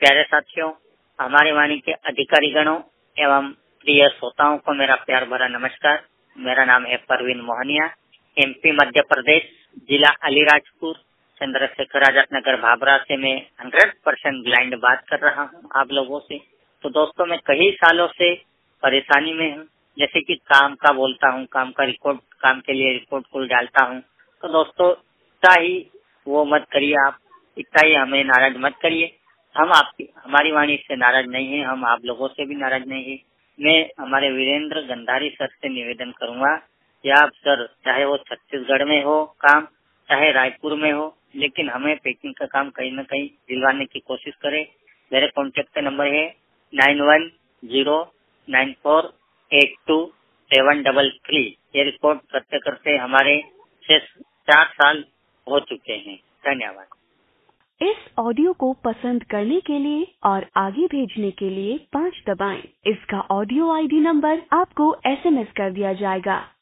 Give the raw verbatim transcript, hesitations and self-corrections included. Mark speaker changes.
Speaker 1: प्यारे साथियों, हमारी वाणी के अधिकारी गणों एवं प्रिय श्रोताओं को मेरा प्यार भरा नमस्कार। मेरा नाम है परवीन मोहनिया, एमपी मध्य प्रदेश, जिला अलीराजपुर, चंद्रशेखर आजाद नगर भाभरा से मैं हंड्रेड परसेंट ब्लाइंड बात कर रहा हूँ आप लोगों से। तो दोस्तों, मैं कई सालों से परेशानी में हूँ। जैसे कि काम का बोलता हूँ, काम का रिकॉर्ड, काम के लिए रिपोर्ट को डालता हूँ। तो दोस्तों, इतना ही वो मत करिए, आप इतना ही हमें नाराज मत करिए। हम आपकी हमारी वाणी से नाराज नहीं है, हम आप लोगों से भी नाराज नहीं है। मैं हमारे वीरेंद्र गंधारी सर से निवेदन करूंगा कि आप सर, चाहे वो छत्तीसगढ़ में हो काम, चाहे रायपुर में हो, लेकिन हमें पैकिंग का काम कहीं न कहीं दिलवाने की कोशिश करें। मेरे कॉन्टेक्ट नंबर है nine one zero nine four eight two seven double three. ये रिपोर्ट करते करते हमारे छह चार साल हो चुके हैं। धन्यवाद।
Speaker 2: इस ऑडियो को पसंद करने के लिए और आगे भेजने के लिए पाँच दबाएं। इसका ऑडियो आईडी नंबर आपको एसएमएस कर दिया जाएगा।